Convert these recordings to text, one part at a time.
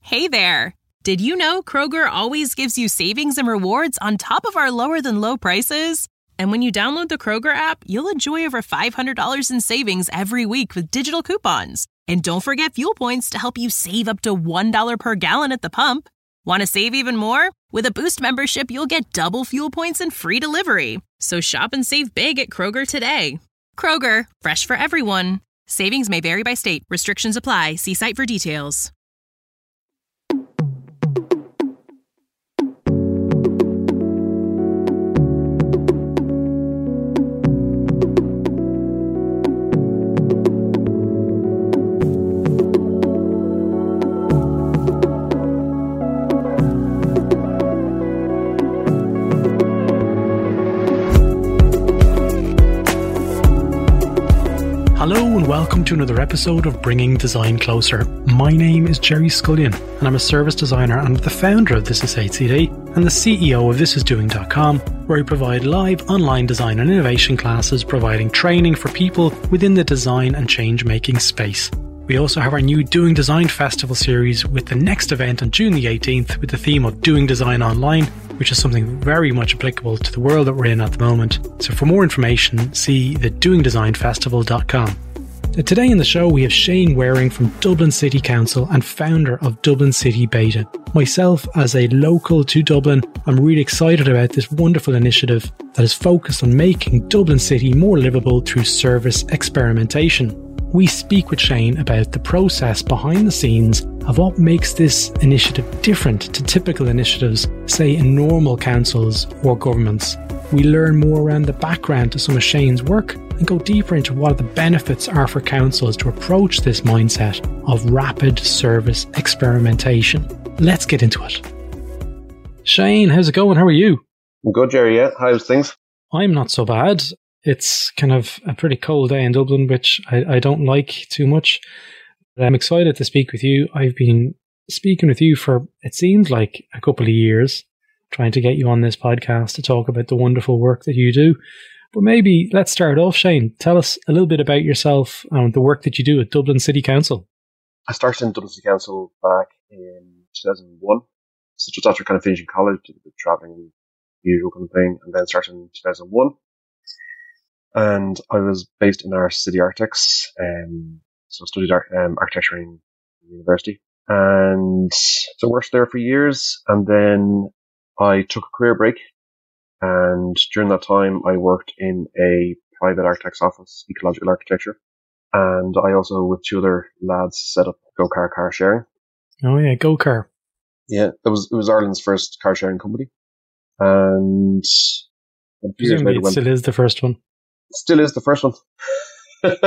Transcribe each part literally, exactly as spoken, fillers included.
Hey there! Did you know Kroger always gives you savings and rewards on top of our lower-than-low prices? And when you download the Kroger app, you'll enjoy over five hundred dollars in savings every week with digital coupons. And don't forget fuel points to help you save up to one dollar per gallon at the pump. Want to save even more? With a Boost membership, you'll get double fuel points and free delivery. So shop and save big at Kroger today. Kroger, fresh for everyone. Savings may vary by state. Restrictions apply. See site for details. Hello and welcome to another episode of Bringing Design Closer. My name is Jerry Scullion and I'm a service designer and the founder of This Is H C D and the C E O of This Is Doing dot com, where we provide live online design and innovation classes providing training for people within the design and change making space. We also have our new Doing Design Festival series with the next event on June the eighteenth with the theme of Doing Design Online, which is something very much applicable to the world that we're in at the moment. So for more information, see the doing design festival dot com. Today in the show we have Shane Waring from Dublin City Council and founder of Dublin City Beta. Myself, as a local to Dublin, I'm really excited about this wonderful initiative that is focused on making Dublin City more livable through service experimentation. We speak with Shane about the process behind the scenes of what makes this initiative different to typical initiatives, say in normal councils or governments. We learn more around the background to some of Shane's work and go deeper into what the benefits are for councils to approach this mindset of rapid service experimentation. Let's get into it. Shane, how's it going? How are you? I'm good, Jerry. Yeah, how's things? I'm not so bad. It's kind of a pretty cold day in Dublin, which I, I don't like too much. But I'm excited to speak with you. I've been speaking with you for, it seems like, a couple of years, trying to get you on this podcast to talk about the wonderful work that you do. But maybe let's start off, Shane. Tell us a little bit about yourself and the work that you do at Dublin City Council. I started in Dublin City Council back in two thousand one. So just after kind of finishing college, did a bit of travelling, the usual kind of thing, and then started in two thousand one. And I was based in our city architects, um, so I studied art, um, architecture in university. And so I worked there for years, and then I took a career break. And during that time, I worked in a private architect's office, ecological architecture. And I also, with two other lads, set up Go-Car car sharing. Oh yeah, Go-Car. Yeah, it was it was Ireland's first car sharing company. And a few years later, it still is the first one. Still is the first one. There's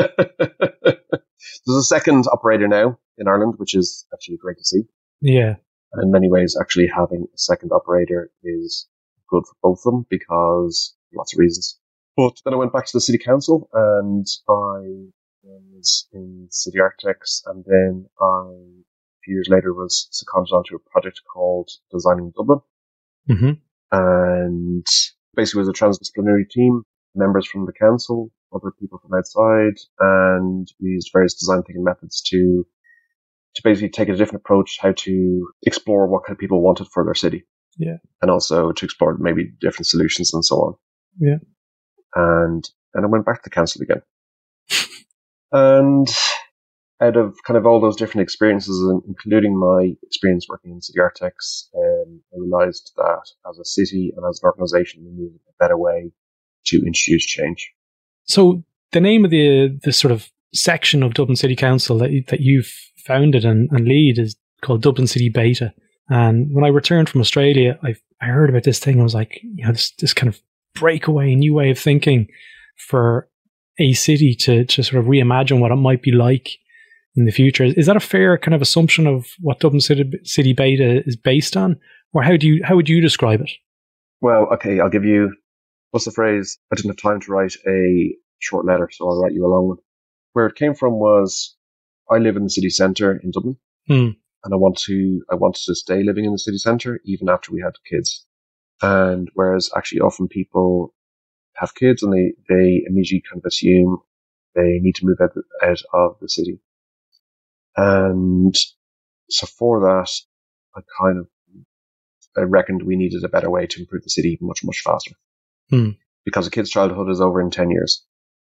a second operator now in Ireland, which is actually great to see. Yeah. And in many ways, actually having a second operator is good for both of them because lots of reasons. But then I went back to the city council and I was in city architects, and then I, a few years later, was seconded onto a project called Designing Dublin. Mm-hmm. And basically it was a transdisciplinary team, members from the council, other people from outside, and we used various design thinking methods to to basically take a different approach, how to explore what kind of people wanted for their city. Yeah. And also to explore maybe different solutions and so on. Yeah. And then I went back to the council again. And out of kind of all those different experiences, including my experience working in city architects, um, I realized that as a city and as an organization, we needed a better way to introduce change. So the name of the the sort of section of Dublin City Council that, you, that you've founded and, and lead is called Dublin City Beta. And when I returned from Australia, I I heard about this thing. I was like, you know, this, this kind of breakaway, new way of thinking for a city to, to sort of reimagine what it might be like in the future. Is that a fair kind of assumption of what Dublin City, City Beta is based on? Or how do you how would you describe it? Well, okay, I'll give you, what's the phrase? I didn't have time to write a short letter, so I'll write you a long one. Where it came from was, I live in the city centre in Dublin. Hmm. And I want to, I wanted to stay living in the city centre even after we had kids. And whereas actually often people have kids and they, they immediately kind of assume they need to move out, out of the city. And so for that, I kind of I reckoned we needed a better way to improve the city much, much faster. Hmm. Because a kid's childhood is over in ten years.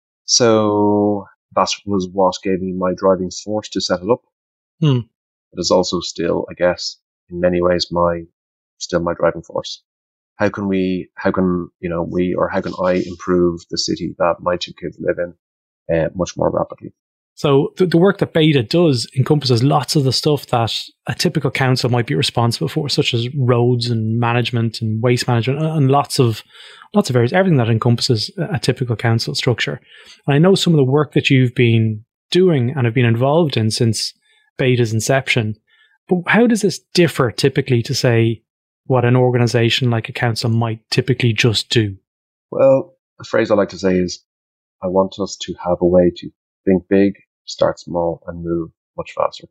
So that was what gave me my driving force to set it up. Hmm. It is also still, I guess, in many ways, my still my driving force. How can we, how can, you know, we, or how can I improve the city that my two kids live in uh, much more rapidly? So the, the work that Beta does encompasses lots of the stuff that a typical council might be responsible for, such as roads and management and waste management and lots of lots of areas, everything that encompasses a typical council structure. And I know some of the work that you've been doing and have been involved in since Beta's inception. But how does this differ typically to, say, what an organization like a council might typically just do? Well, the phrase I like to say is, I want us to have a way to think big, start small, and move much faster.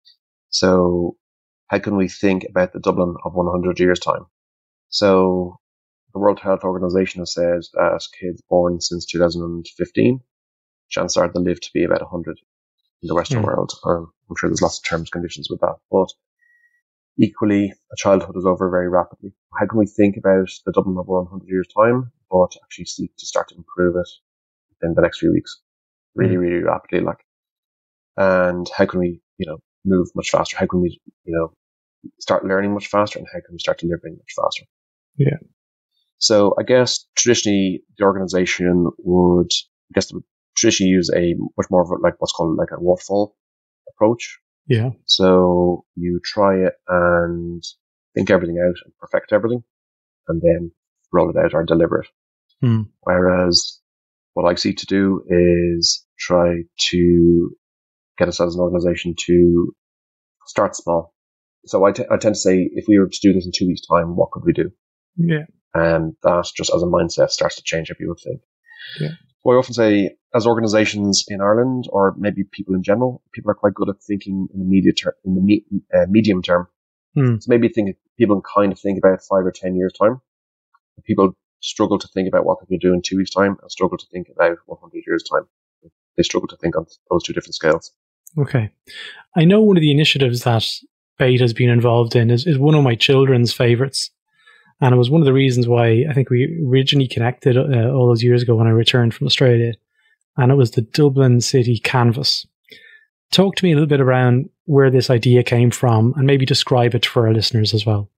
So how can we think about the Dublin of one hundred years' time? So the World Health Organization has said that kids born since two thousand fifteen, chances are they'll live to be about one hundred in the Western mm. world. Or I'm sure there's lots of terms and conditions with that. But equally, a childhood is over very rapidly. How can we think about the Dublin of one hundred years' time, but actually seek to start to improve it in the next few weeks? Really, mm. really rapidly, like. And how can we, you know, move much faster? How can we, you know, start learning much faster? And how can we start delivering much faster? Yeah. So I guess traditionally the organization would, I guess, would traditionally use a much more of a, like what's called like a waterfall approach. Yeah. So you try it and think everything out and perfect everything, and then roll it out or deliver it. Mm. Whereas what I seek to do is try to get us as an organization to start small. So I, t- I tend to say, if we were to do this in two weeks' time, what could we do? Yeah. And that just as a mindset starts to change how people think. Yeah. So I often say, as organizations in Ireland, or maybe people in general, people are quite good at thinking in the media ter- in the me- uh, medium term. Hmm. So maybe think people can kind of think about five or ten years time. People struggle to think about what they can do in two weeks time, and struggle to think about one hundred years time. They struggle to think on those two different scales. Okay. I know one of the initiatives that Beta has been involved in is, is one of my children's favourites. And it was one of the reasons why I think we originally connected uh, all those years ago when I returned from Australia. And it was the Dublin City Canvas. Talk to me a little bit around where this idea came from and maybe describe it for our listeners as well.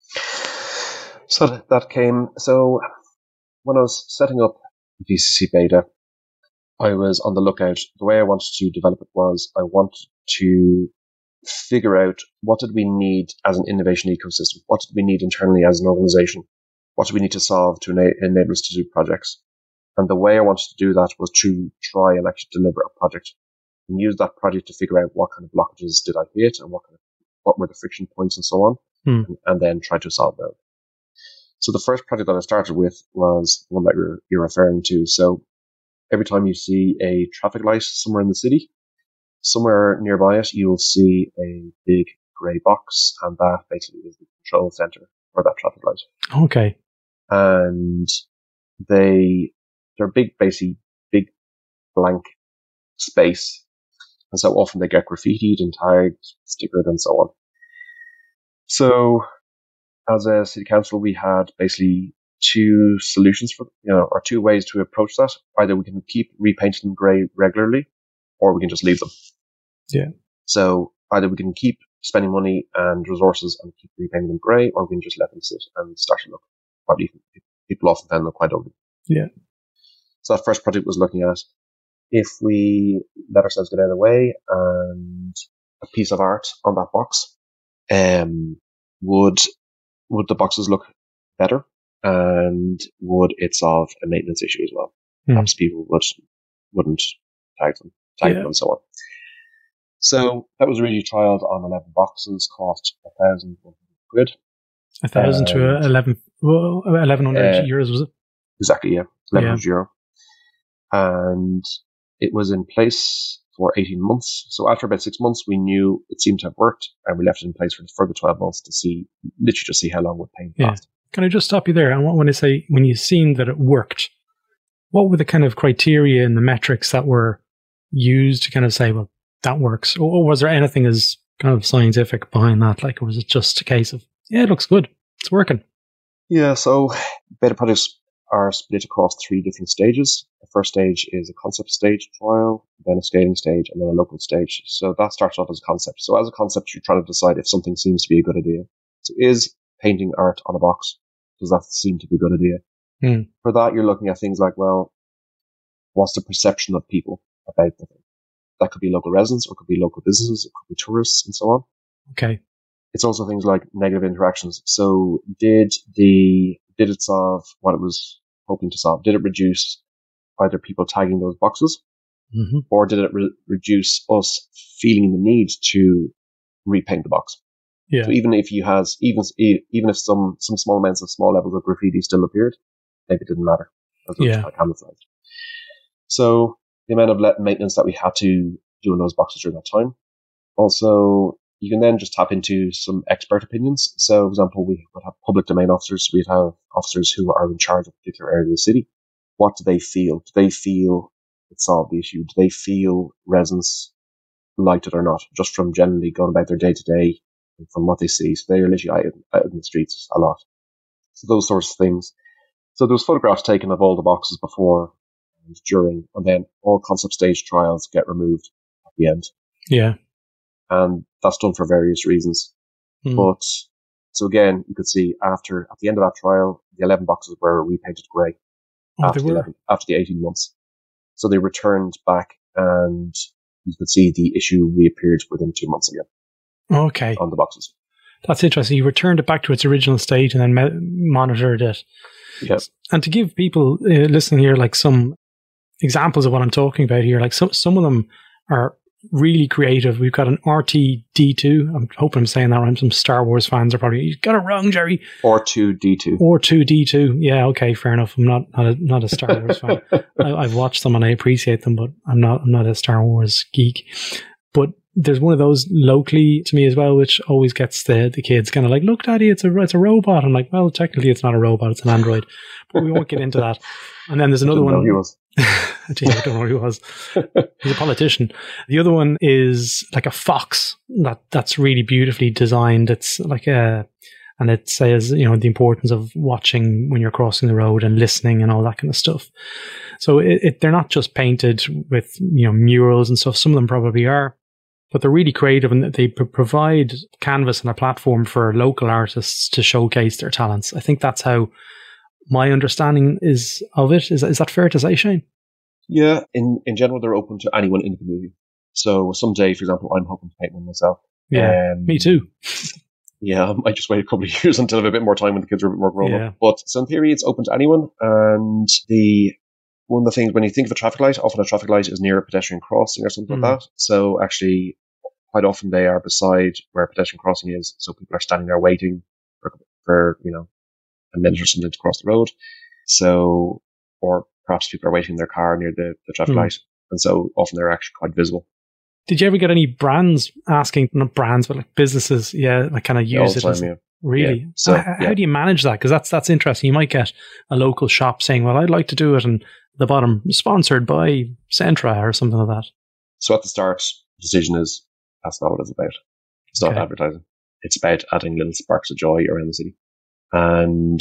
So that came, so when I was setting up V C C Beta, I was on the lookout. The way I wanted to develop it was I wanted to figure out what did we need as an innovation ecosystem? What did we need internally as an organization? What do we need to solve to ena- enable us to do projects? And the way I wanted to do that was to try and actually deliver a project and use that project to figure out what kind of blockages did I hit and what kind of, what were the friction points and so on, hmm. and, and then try to solve them. So the first project that I started with was the one that you're, you're referring to. So every time you see a traffic light somewhere in the city, somewhere nearby it, you will see a big grey box, and that basically is the control center for that traffic light. Okay. And they, they're big, basically big blank space. And so often they get graffitied and tagged, stickered and so on. So as a city council, we had basically two solutions for, you know, or two ways to approach that. Either we can keep repainting them grey regularly, or we can just leave them. Yeah. So either we can keep spending money and resources and keep repainting them grey, or we can just let them sit and start to look. Probably people often find them quite ugly. Yeah. So that first project was looking at if we let ourselves get out of the way and a piece of art on that box, um, would would the boxes look better, and would it solve a maintenance issue as well? Mm. Perhaps people would wouldn't tag them, tag yeah. them, and so on. So that was really trialed on eleven boxes, cost a thousand quid. A thousand um, to eleven, well, eleven hundred uh, euros, was it? Exactly, yeah, eleven hundred yeah. euro. And it was in place for eighteen months. So after about six months, we knew it seemed to have worked, and we left it in place for the further twelve months to see, literally just see how long it would paint yeah. last. Can I just stop you there? I want to say, when you seen that it worked, what were the kind of criteria and the metrics that were used to kind of say, well, that works? Or was there anything as kind of scientific behind that? Like, or was it just a case of, yeah, it looks good, it's working? Yeah, so beta projects are split across three different stages. The first stage is a concept stage trial, then a scaling stage, and then a local stage. So that starts off as a concept. So as a concept, you're trying to decide if something seems to be a good idea. So is painting art on a box, does that seem to be a good idea? Hmm. For that, you're looking at things like, well, what's the perception of people about the thing? That could be local residents, or it could be local businesses, it could be tourists, and so on. Okay. It's also things like negative interactions. So did the, did it solve what it was hoping to solve? Did it reduce either people tagging those boxes, mm-hmm. or did it re- reduce us feeling the need to repaint the box? Yeah. So even if you has, even, even if some, some small amounts of small levels of graffiti still appeared, maybe it didn't matter. Because it was Yeah. kind of camouflaged. So the amount of let- maintenance that we had to do in those boxes during that time. Also, you can then just tap into some expert opinions. So, for example, we would have public domain officers. We'd have officers who are in charge of a particular area of the city. What do they feel? Do they feel it solved the issue? Do they feel residents liked it or not? Just from generally going about their day to day and from what they see. So they are literally out, out in the streets a lot. So those sorts of things. So there was photographs taken of all the boxes before and during, and then all concept stage trials get removed at the end. Yeah. And that's done for various reasons. Mm. But, so again, you could see after, at the end of that trial, the eleven boxes were repainted grey Oh, after, they the were? eleven, after the eighteen months. So they returned back and you could see the issue reappeared within two months again Okay. on the boxes. That's interesting. You returned it back to its original state and then me- monitored it. Yes. And to give people uh, listening here, like some examples of what I'm talking about here, like some, some of them are really creative. We've got an R two D two. I'm hoping I'm saying that right. Some Star Wars fans are probably, you got it wrong, Jerry. R two D two. R two D two. Yeah, okay, fair enough. I'm not not a, not a Star Wars fan. I, I've watched them and I appreciate them, but I'm not I'm not a Star Wars geek. But there's one of those locally to me as well, which always gets the, the kids kind of like, look, Daddy, it's a it's a robot. I'm like, well, technically it's not a robot, it's an android. But we won't get into that. And then there's another I didn't one. know he was. I don't know who he was. He's a politician. The other one is like a fox that that's really beautifully designed. It's like a, and it says, you know, the importance of watching when you're crossing the road and listening and all that kind of stuff. So it, it, they're not just painted with, you know, murals and stuff. Some of them probably are, but they're really creative and they p- provide canvas and a platform for local artists to showcase their talents. I think that's how my understanding is of it. Is, is that fair to say, Shane? Yeah, in, in general, they're open to anyone in the community. So someday, for example, I'm hoping to paint one myself. Yeah, um, me too. Yeah, I might just wait a couple of years until I have a bit more time when the kids are a bit more grown Yeah. up. But so in theory, it's open to anyone. And the one of the things, when you think of a traffic light, often a traffic light is near a pedestrian crossing or something Mm. like that. So actually, quite often they are beside where a pedestrian crossing is. So people are standing there waiting for, for you know, a minute or something to cross the road. So, or perhaps people are waiting in their car near the, the traffic Mm. light. And so often they're actually quite visible. Did you ever get any brands asking, not brands, but like businesses, yeah, like kind of All use the it? time, As, yeah. really? Yeah. So, how, yeah. how do you manage that? Because that's that's interesting. You might get a local shop saying, well, I'd like to do it, and at the bottom, sponsored by Centra or something like that. So at the start, the decision is that's not what it's about. It's not Okay. advertising. It's about adding little sparks of joy around the city. And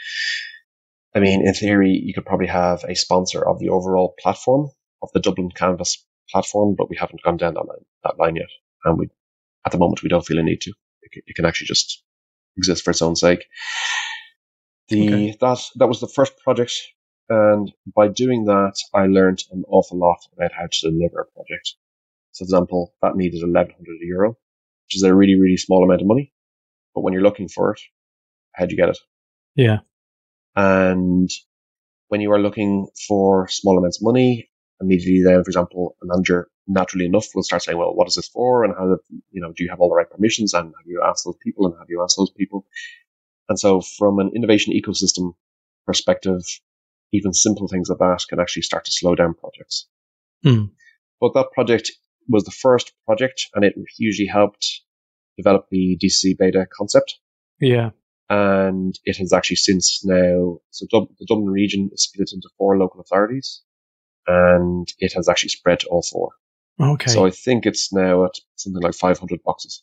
I mean, in theory, you could probably have a sponsor of the overall platform of the Dublin Canvas platform, but we haven't gone down that line, that line yet. And we, at the moment, we don't feel a need to. It can, it can actually just exist for its own sake. The, Okay. that, that was the first project. And by doing that, I learned an awful lot about how to deliver a project. So, for example, that needed eleven hundred euro, which is a really, really small amount of money. But when you're looking for it, how do you get it? Yeah. And when you are looking for small amounts of money, immediately then, for example, a manager naturally enough will start saying, well, what is this for? And how, you know, do you have all the right permissions? And have you asked those people? And have you asked those people? And so from an innovation ecosystem perspective, even simple things like that can actually start to slow down projects. Hmm. But that project was the first project and it hugely helped develop the D C beta concept. Yeah. And it has actually since now, so Dub- the Dublin region is split into four local authorities and it has actually spread to all four. Okay. So I think it's now at something like five hundred boxes.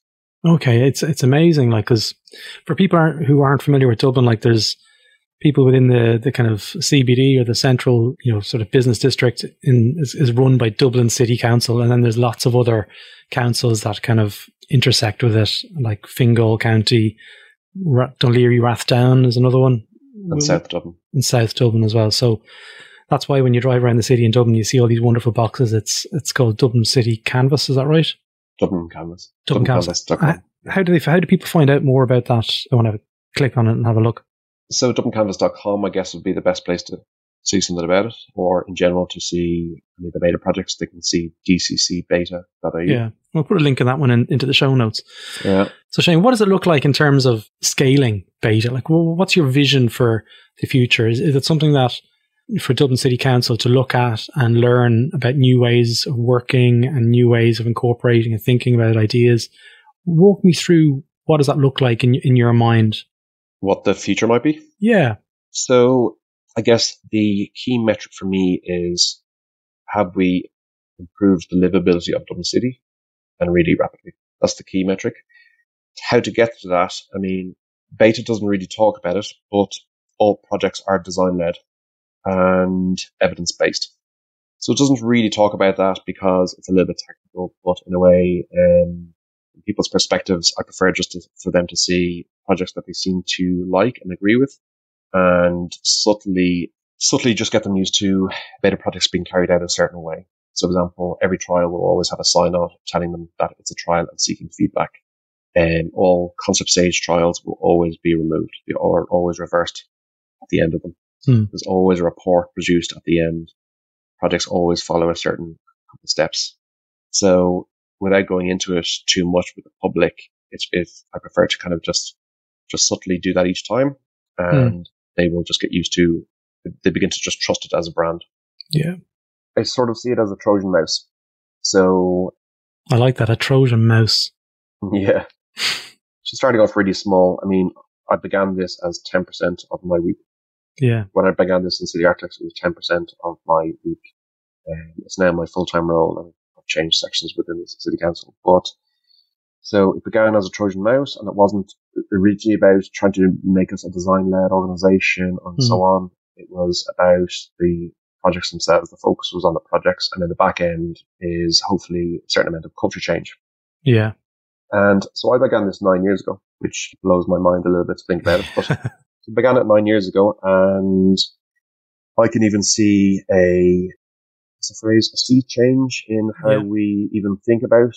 Okay, it's it's amazing. Like, because for people aren't, who aren't familiar with Dublin, like there's people within the, the kind of C B D or the central, you know, sort of business district in is, is run by Dublin City Council, and then there's lots of other councils that kind of intersect with it, like Fingal County, Ra- Dunleary Rathdown is another one, and South Dublin, and South Dublin as well. So that's why when you drive around the city in Dublin, you see all these wonderful boxes. It's it's called Dublin City Canvas. Is that right? Dublin Canvas. Dublin, Dublin Canvas. Canvas. How do they? How do people find out more about that? I want to click on it and have a look. So Dublin Canvas dot com, I guess, would be the best place to see something about it, or in general to see any of the beta projects. They can see D C C beta dot I E. Yeah, we'll put a link in that one in, into the show notes. Yeah. So Shane, what does it look like in terms of scaling beta? Like, well, what's your vision for the future? Is, is it something that for Dublin City Council to look at and learn about new ways of working and new ways of incorporating and thinking about ideas? Walk me through, what does that look like in in your mind? What the future might be? Yeah. So I guess the key metric for me is, have we improved the livability of Dublin City, and really rapidly? That's the key metric. How to get to that? I mean, beta doesn't really talk about it, but all projects are design-led and evidence-based. So it doesn't really talk about that because it's a little bit technical, but in a way, um, from people's perspectives, I prefer just to, for them to see projects that they seem to like and agree with, and subtly, subtly just get them used to beta projects being carried out a certain way. So, for example, every trial will always have a sign-off telling them that it's a trial and seeking feedback. And all concept stage trials will always be removed. They are always reversed at the end of them. Hmm. There's always a report produced at the end. Projects always follow a certain couple of steps. So without going into it too much with the public, it's, it's, I prefer to kind of just, just subtly do that each time, and hmm. they will just get used to, they begin to just trust it as a brand. Yeah. I sort of see it as a Trojan mouse. So I like that, a Trojan mouse. Yeah. She's starting off really small. I mean, I began this as ten percent of my week. Yeah. When I began this in City Architects, it was ten percent of my week. Um, it's now my full-time role, and I've changed sections within the City Council. But so it began as a Trojan mouse, and it wasn't originally about trying to make us a design-led organization and mm. so on. It was about the projects themselves. The focus was on the projects, and then the back end is hopefully a certain amount of culture change. Yeah. And so I began this nine years ago, which blows my mind a little bit to think about it. But I began it nine years ago, and I can even see a, what's the phrase, a sea change in how yeah. we even think about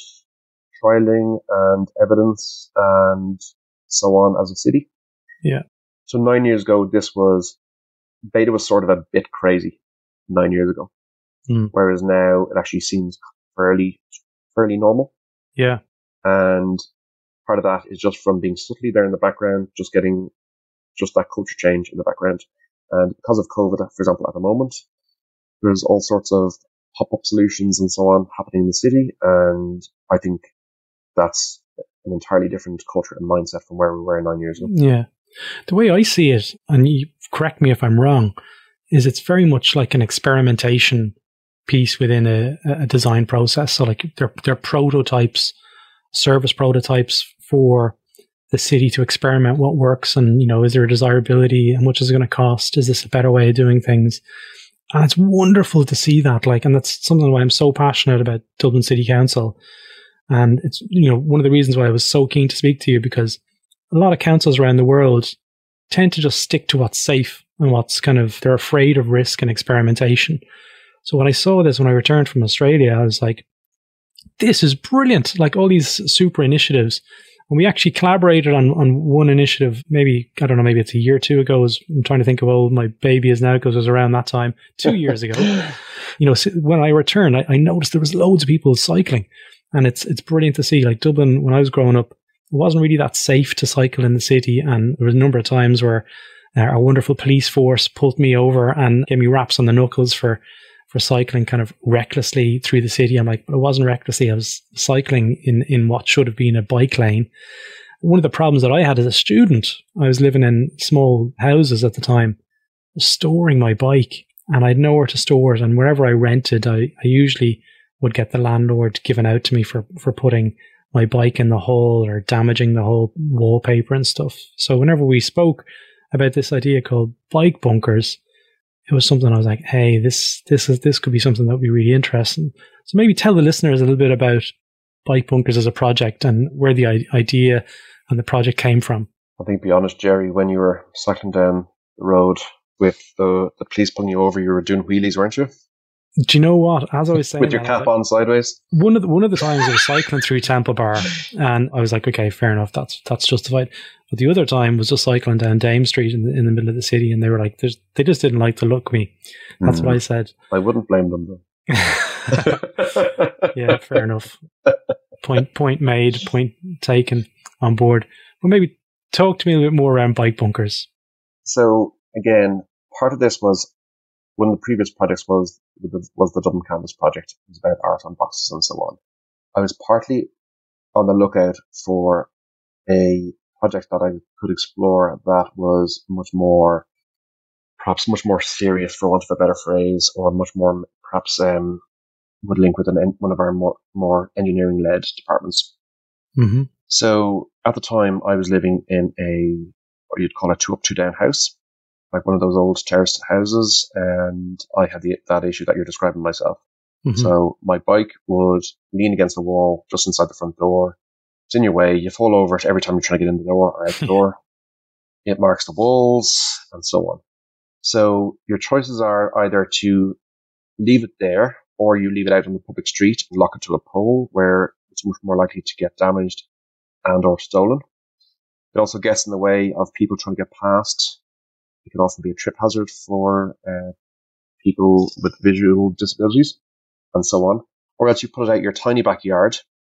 trialing and evidence and so on as a city. Yeah. So nine years ago, this was, beta was sort of a bit crazy nine years ago. Mm. Whereas now it actually seems fairly, fairly normal. Yeah. And part of that is just from being subtly there in the background, just getting just that culture change in the background. And because of COVID, for example, at the moment, there's all sorts of pop-up solutions and so on happening in the city. And I think that's an entirely different culture and mindset from where we were nine years ago. Yeah. The way I see it, and you correct me if I'm wrong, is it's very much like an experimentation piece within a, a design process. So like they're, they're prototypes, service prototypes for the city to experiment what works, and, you know, is there a desirability, and much is it going to cost? Is this a better way of doing things? And it's wonderful to see that, like, and that's something why I'm so passionate about Dublin City Council. And it's, you know, one of the reasons why I was so keen to speak to you, because a lot of councils around the world tend to just stick to what's safe and what's kind of, they're afraid of risk and experimentation. So when I saw this, when I returned from Australia, I was like, this is brilliant. Like all these super initiatives. And we actually collaborated on, on one initiative, maybe, I don't know, maybe it's a year or two ago. Was, I'm trying to think of how old my baby is now, because it was around that time, two years ago. You know, when I returned, I, I noticed there was loads of people cycling. And it's it's brilliant to see. Like Dublin, when I was growing up, it wasn't really that safe to cycle in the city. And there was a number of times where uh, our wonderful police force pulled me over and gave me raps on the knuckles for for cycling kind of recklessly through the city. I'm like, but it wasn't recklessly. I was cycling in, in what should have been a bike lane. One of the problems that I had as a student, I was living in small houses at the time, storing my bike, and I had nowhere to store it. And wherever I rented, I, I usually would get the landlord given out to me for, for putting my bike in the hole or damaging the whole wallpaper and stuff. So whenever we spoke about this idea called bike bunkers, it was something I was like, hey, this this is this could be something that would be really interesting. So maybe tell the listeners a little bit about bike bunkers as a project and where the I- idea and the project came from. I think, to be honest, Jerry, when you were cycling down the road with the, the police pulling you over, you were doing wheelies, weren't you? Do you know what? As I was saying, with your cap on sideways. One of the, one of the times I was cycling through Temple Bar, and I was like, okay, fair enough, that's that's justified. But the other time was just cycling down Dame Street in the, in the middle of the city, and they were like, they just didn't like the look of me. That's mm. what I said. I wouldn't blame them though. Yeah, fair enough. Point point made, point taken, on board. Well, maybe talk to me a little bit more around bike bunkers. So again, part of this was one of the previous projects was was the Dublin Canvas project. It was about art on boxes and so on. I was partly on the lookout for a project that I could explore that was much more, perhaps much more serious, for want of a better phrase, or much more, perhaps um, would link with an, one of our more, more engineering-led departments. Mm-hmm. So at the time, I was living in a, what you'd call a two-up, two-down house, like one of those old terraced houses, and I had the, that issue that you're describing myself. Mm-hmm. So my bike would lean against the wall just inside the front door. It's in your way. You fall over it every time you're trying to get in the door or out the door. It marks the walls and so on. So your choices are either to leave it there or you leave it out on the public street and lock it to a pole where it's much more likely to get damaged and or stolen. It also gets in the way of people trying to get past. It can often be a trip hazard for uh, people with visual disabilities and so on. Or else you put it out your tiny backyard,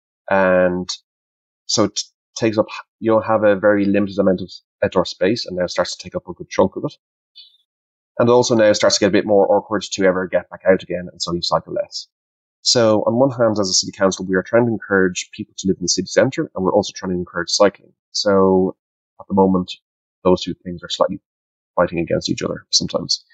and so it takes up, you'll have a very limited amount of outdoor space, and now it starts to take up a good chunk of it. And also now it starts to get a bit more awkward to ever get back out again, and so you cycle less. So on one hand, as a city council, we are trying to encourage people to live in the city centre, and we're also trying to encourage cycling. So at the moment, those two things are slightly fighting against each other sometimes.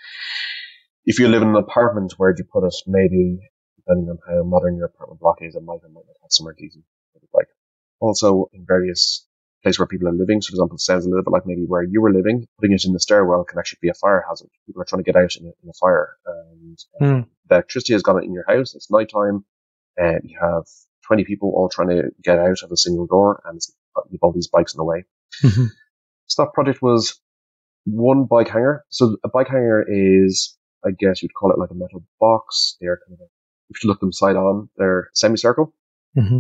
If you live in an apartment, where do you put it? Maybe, depending on how modern your apartment block is, it might or might not have somewhere decent for the bike. Also, in various places where people are living, so for example, it sounds a little bit like maybe where you were living, putting it in the stairwell can actually be a fire hazard. People are trying to get out in a, in a fire, and um, mm. the electricity has gone in your house, it's nighttime, and you have twenty people all trying to get out of a single door, and you've all these bikes in the way. Mm-hmm. So that project was one bike hanger. So a bike hanger is, I guess you'd call it like a metal box. They're kind of, a, if you look them side on, they're semicircle. Mm-hmm.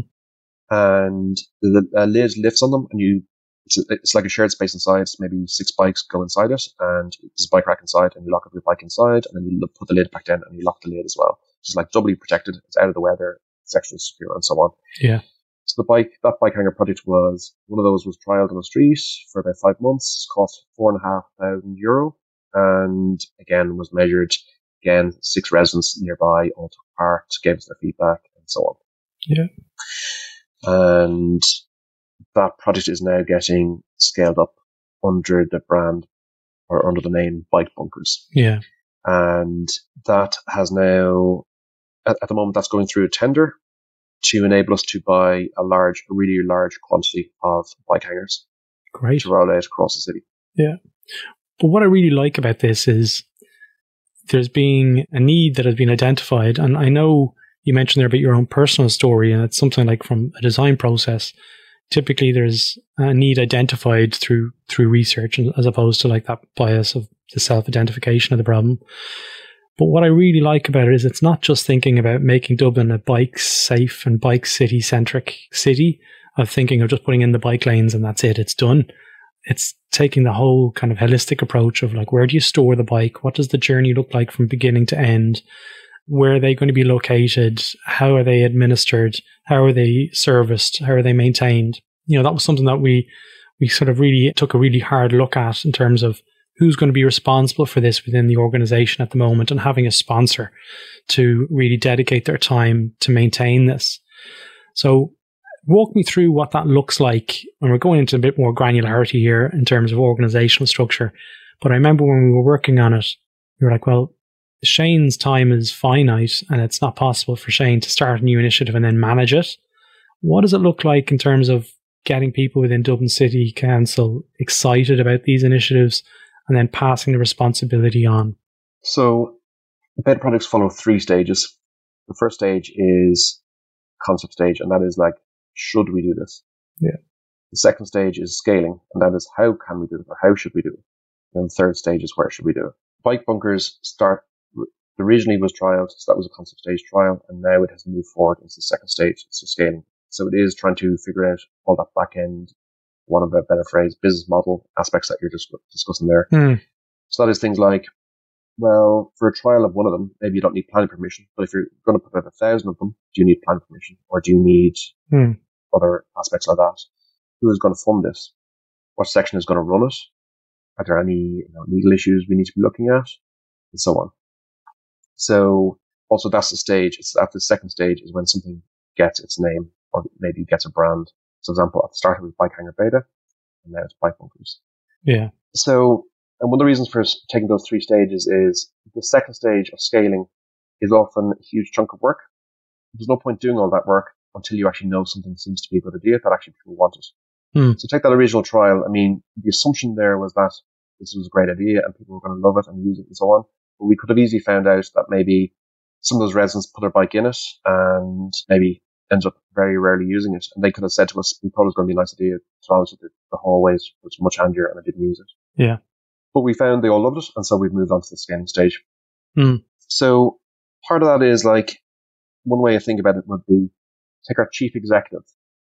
And the, the lid lifts on them, and you, it's, a, it's like a shared space inside. Maybe six bikes go inside it, and there's a bike rack inside, and you lock up your bike inside, and then you put the lid back down, and you lock the lid as well. It's like doubly protected. It's out of the weather. It's extra secure, and so on. Yeah. So the bike, that bike hanger project was, one of those was trialed on the street for about five months, cost four and a half thousand euro, and again was measured. Again, six residents nearby all took part, gave us their feedback, and so on. Yeah. And that project is now getting scaled up under the brand or under the name Bike Bunkers. Yeah. And that has now, at, at the moment, that's going through a tender to enable us to buy a large, a really large quantity of bike hangers. Great. To roll out across the city. Yeah. But what I really like about this is there's been a need that has been identified. And I know you mentioned there about your own personal story, and it's something like from a design process. Typically, there's a need identified through through research, as opposed to like that bias of the self-identification of the problem. But what I really like about it is it's not just thinking about making Dublin a bike safe and bike city centric city, of thinking of just putting in the bike lanes and that's it, it's done. It's taking the whole kind of holistic approach of like, where do you store the bike? What does the journey look like from beginning to end? Where are they going to be located? How are they administered? How are they serviced? How are they maintained? You know, that was something that we, we sort of really took a really hard look at in terms of who's going to be responsible for this within the organization at the moment, and having a sponsor to really dedicate their time to maintain this. So walk me through what that looks like. And we're going into a bit more granularity here in terms of organizational structure. But I remember when we were working on it, we were like, well, Shane's time is finite, and it's not possible for Shane to start a new initiative and then manage it. What does it look like in terms of getting people within Dublin City Council excited about these initiatives and then passing the responsibility on? So beta projects follow three stages. The first stage is concept stage, and that is like, should we do this? Yeah. The second stage is scaling, and that is, how can we do it, or how should we do it? And the third stage is, where should we do it? Bike bunkers start, originally was trialed, so that was a concept stage trial, and now it has moved forward into the second stage, so scaling. So it is trying to figure out all that back end, one of a better phrase, business model aspects that you're just discussing there. Mm. So that is things like, well, for a trial of one of them, maybe you don't need planning permission, but if you're going to put out a thousand of them, do you need planning permission, or do you need mm. other aspects like that? Who is going to fund this? What section is going to run it? Are there any you know, legal issues we need to be looking at? And so on. So also that's the stage. It's after the second stage is when something gets its name, or maybe gets a brand. For example, at the start it was Bike Hangar Beta, and now it's Bike Bunkers. Yeah. So, and one of the reasons for taking those three stages is the second stage of scaling is often a huge chunk of work. There's no point doing all that work until you actually know something seems to be a good idea that actually people want it. Hmm. So take that original trial. I mean, the assumption there was that this was a great idea and people were going to love it and use it and so on. But we could have easily found out that maybe some of those residents put their bike in it and maybe ends up very rarely using it. And they could have said to us, we thought it was going to be a nice idea. To be honest with you, the hallways was much handier and I didn't use it. Yeah. But we found they all loved it. And so we've moved on to the scaling stage. Hmm. So part of that is like, one way to think about it would be take our chief executive.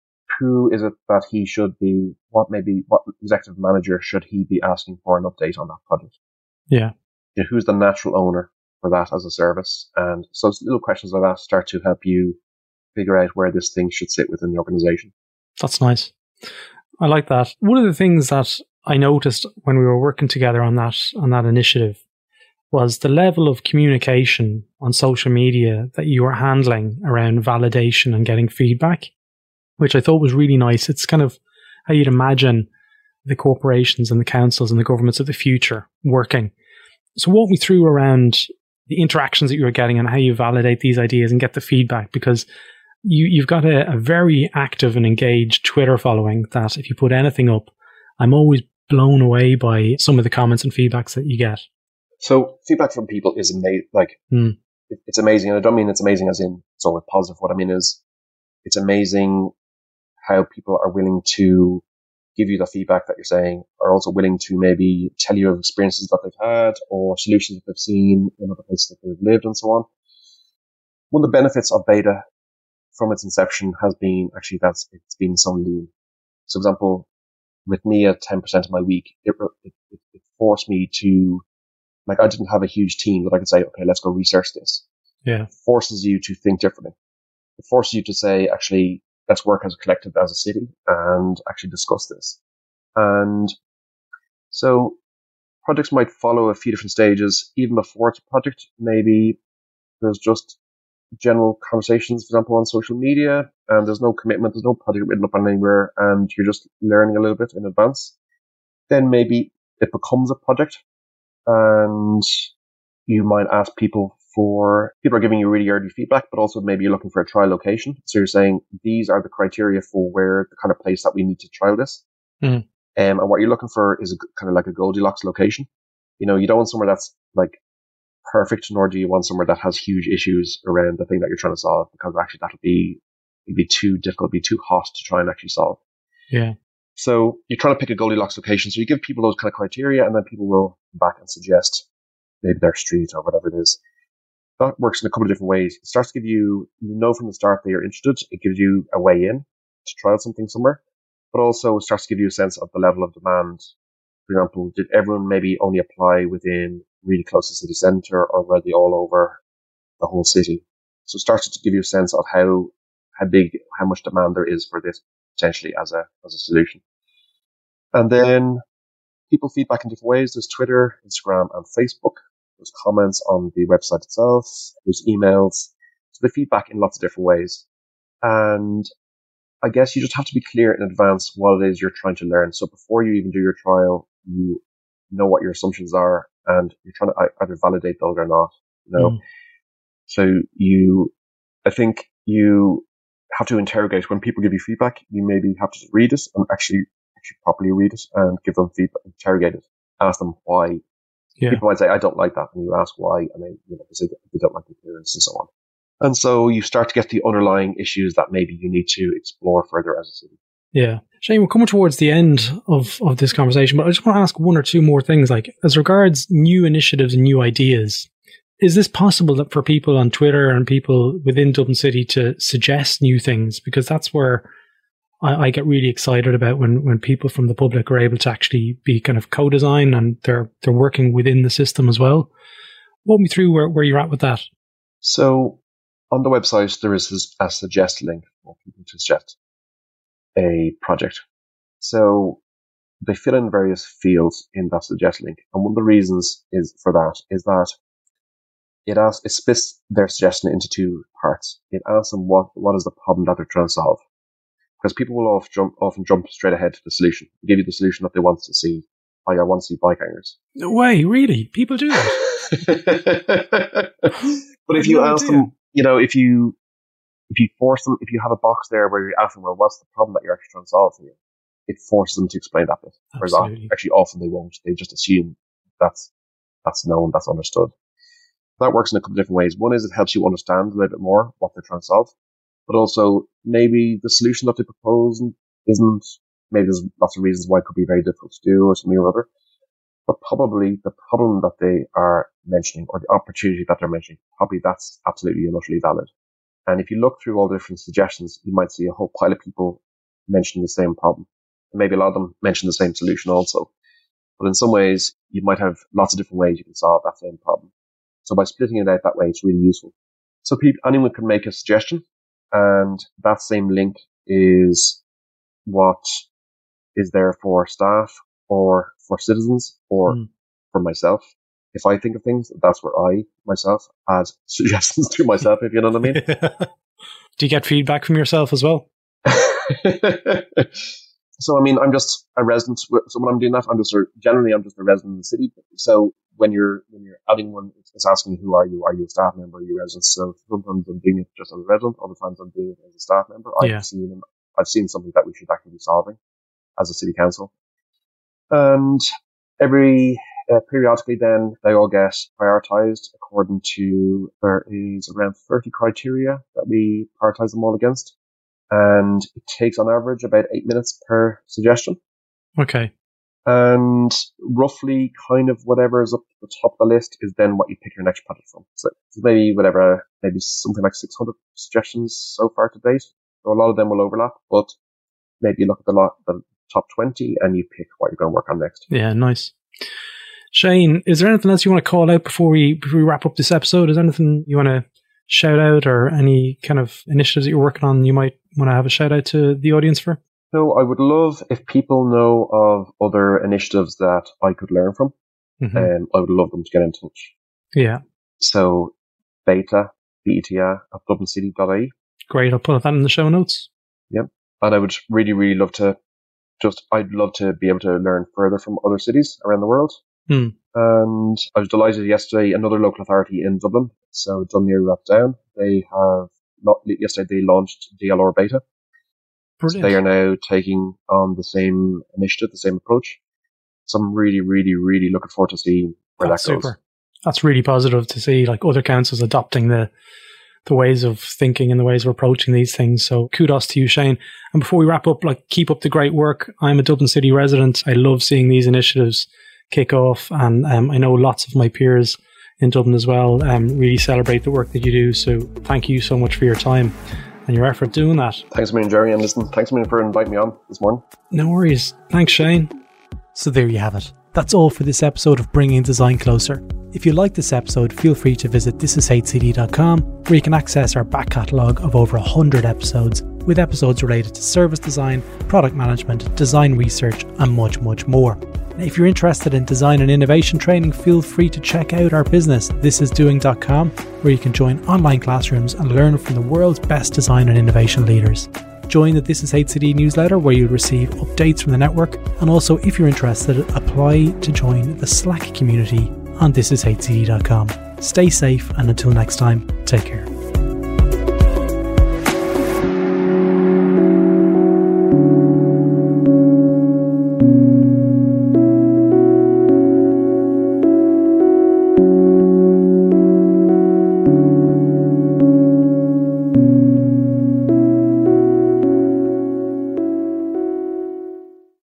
Who is it that he should be, what maybe, what executive manager should he be asking for an update on that project? Yeah. You know, who's the natural owner for that as a service? And so little questions like that start to help you figure out where this thing should sit within the organization. That's nice. I like that. One of the things that I noticed when we were working together on that, on that initiative was the level of communication on social media that you were handling around validation and getting feedback, which I thought was really nice. It's kind of how you'd imagine the corporations and the councils and the governments of the future working. So walk me through around the interactions that you were getting and how you validate these ideas and get the feedback, because you, you've got a, a very active and engaged Twitter following that if you put anything up, I'm always blown away by some of the comments and feedbacks that you get. So feedback from people is amazing. Like, mm. it, it's amazing. And I don't mean it's amazing as in it's always positive. What I mean is it's amazing how people are willing to give you the feedback that you're saying, are also willing to maybe tell you of experiences that they've had or solutions that they've seen in other places that they've lived and so on. One of the benefits of beta from its inception has been actually that it's been so lean. So, for example, with me at ten percent of my week, it, it, it forced me to, like, I didn't have a huge team that I could say, okay, let's go research this. Yeah. It forces you to think differently. It forces you to say, actually, let's work as a collective, as a city, and actually discuss this. And so projects might follow a few different stages. Even before it's a project, maybe there's just general conversations, for example, on social media, and there's no commitment, there's no project written up on anywhere, and you're just learning a little bit in advance. Then maybe it becomes a project, and you might ask people for, people are giving you really early feedback, but also maybe you're looking for a trial location. So you're saying, these are the criteria for where the kind of place that we need to trial this. Mm. Um, and what you're looking for is a, kind of like a Goldilocks location. You know, you don't want somewhere that's like perfect, nor do you want somewhere that has huge issues around the thing that you're trying to solve, because actually that would be, it'd be too difficult, it'd be too hot to try and actually solve. Yeah. So you're trying to pick a Goldilocks location. So you give people those kind of criteria, and then people will come back and suggest maybe their street or whatever it is. That works in a couple of different ways. It starts to give you, you know from the start that you're interested. It gives you a way in to trial something somewhere, but also it starts to give you a sense of the level of demand. For example, did everyone maybe only apply within really close to the city centre, or were they all over the whole city? So it starts to give you a sense of how, how big, how much demand there is for this potentially as a, as a solution. And then people feedback in different ways. There's Twitter, Instagram, and Facebook. There's comments on the website itself. There's emails. So they feedback in lots of different ways. And I guess you just have to be clear in advance what it is you're trying to learn. So before you even do your trial, you know what your assumptions are, and you're trying to either validate those or not. You know, mm. So you, I think you have to interrogate when people give you feedback. You maybe have to read it and actually actually properly read it and give them feedback, interrogate it, ask them why. Yeah. People might say, I don't like that. And you ask why, and they, you know, they say they don't like the appearance and so on. And so you start to get the underlying issues that maybe you need to explore further as a city. Yeah. Shane, we're coming towards the end of, of this conversation, but I just want to ask one or two more things. Like, as regards new initiatives and new ideas, is this possible that for people on Twitter and people within Dublin City to suggest new things? Because that's where I, I get really excited about when, when people from the public are able to actually be kind of co-design and they're they're working within the system as well. Walk me through where, where you're at with that. So on the website, there is a suggest link for people to suggest a project. So they fill in various fields in that suggest link. And one of the reasons is for that is that it asks, it splits their suggestion into two parts. It asks them what, what is the problem that they're trying to solve. Because people will often jump, often jump straight ahead to the solution. They give you the solution that they want to see. Like, I want to see bike hangers. No way, really? People do that? But if you ask them, you know, if you, if you force them, if you have a box there where you're asking, well, what's the problem that you're actually trying to solve for you? It forces them to explain that bit. Whereas actually often they won't. They just assume that's, that's known, that's understood. That works in a couple of different ways. One is it helps you understand a little bit more what they're trying to solve. But also, maybe the solution that they propose isn't, maybe there's lots of reasons why it could be very difficult to do or something or other. But probably the problem that they are mentioning or the opportunity that they're mentioning, probably that's absolutely and utterly valid. And if you look through all the different suggestions, you might see a whole pile of people mentioning the same problem. And maybe a lot of them mention the same solution also. But in some ways, you might have lots of different ways you can solve that same problem. So by splitting it out that way, it's really useful. So people, anyone can make a suggestion. And that same link is what is there for staff or for citizens or mm. for myself. If I think of things, that's where I, myself, add suggestions to myself, if you know what I mean. Do you get feedback from yourself as well? So, I mean, I'm just a resident. So when I'm doing that, I'm just a, generally, I'm just a resident in the city. So when you're, when you're adding one, it's asking who are you? Are you a staff member? Are you a resident? So sometimes I'm doing it just as a resident. Other times I'm doing it as a staff member. I've yeah. seen, I've seen something that we should actually be solving as a city council. And every, uh, periodically then they all get prioritized according to, there is around thirty criteria that we prioritize them all against. And it takes on average about eight minutes per suggestion. Okay. And roughly kind of whatever is up at the top of the list is then what you pick your next project from. So maybe whatever, maybe something like six hundred suggestions so far to date. So a lot of them will overlap, but maybe you look at the, lot, the top twenty and you pick what you're going to work on next. Yeah, nice. Shane, is there anything else you want to call out before we, before we wrap up this episode? Is there anything you want to shout out or any kind of initiatives that you're working on you might want to have a shout out to the audience for? So I would love if people know of other initiatives that I could learn from. Mm-hmm. Um, I would love them to get in touch. Yeah. So beta, B E T A at dublin city dot I E. Great. I'll put that in the show notes. Yep. And I would really, really love to just, I'd love to be able to learn further from other cities around the world. Hmm. And I was delighted yesterday, another local authority in Dublin, so Dunleary Rathdown, they have, not, yesterday they launched D L R Beta. So they are now taking on the same initiative, the same approach. So I'm really, really, really looking forward to seeing where That's that goes. Super. That's really positive to see, like, other councils adopting the the ways of thinking and the ways of approaching these things. So kudos to you, Shane. And before we wrap up, like, keep up the great work. I'm a Dublin City resident. I love seeing these initiatives kick off, and um, I know lots of my peers in Dublin as well um, really celebrate the work that you do. So thank you so much for your time and your effort doing that. Thanks a million, Jerry, and listen, thanks a million for inviting me on this morning. No worries. Thanks, Shane. So there you have it. That's all for this episode of Bringing Design Closer. If you like this episode, feel free to visit this is h c d dot com, where you can access our back catalogue of over one hundred episodes, with episodes related to service design, product management, design research, and much, much more. If you're interested in design and innovation training, feel free to check out our business, this is doing dot com, where you can join online classrooms and learn from the world's best design and innovation leaders. Join the This Is H C D newsletter, where you'll receive updates from the network, and also, if you're interested, apply to join the Slack community on this is h c d dot com. Stay safe, and until next time, take care.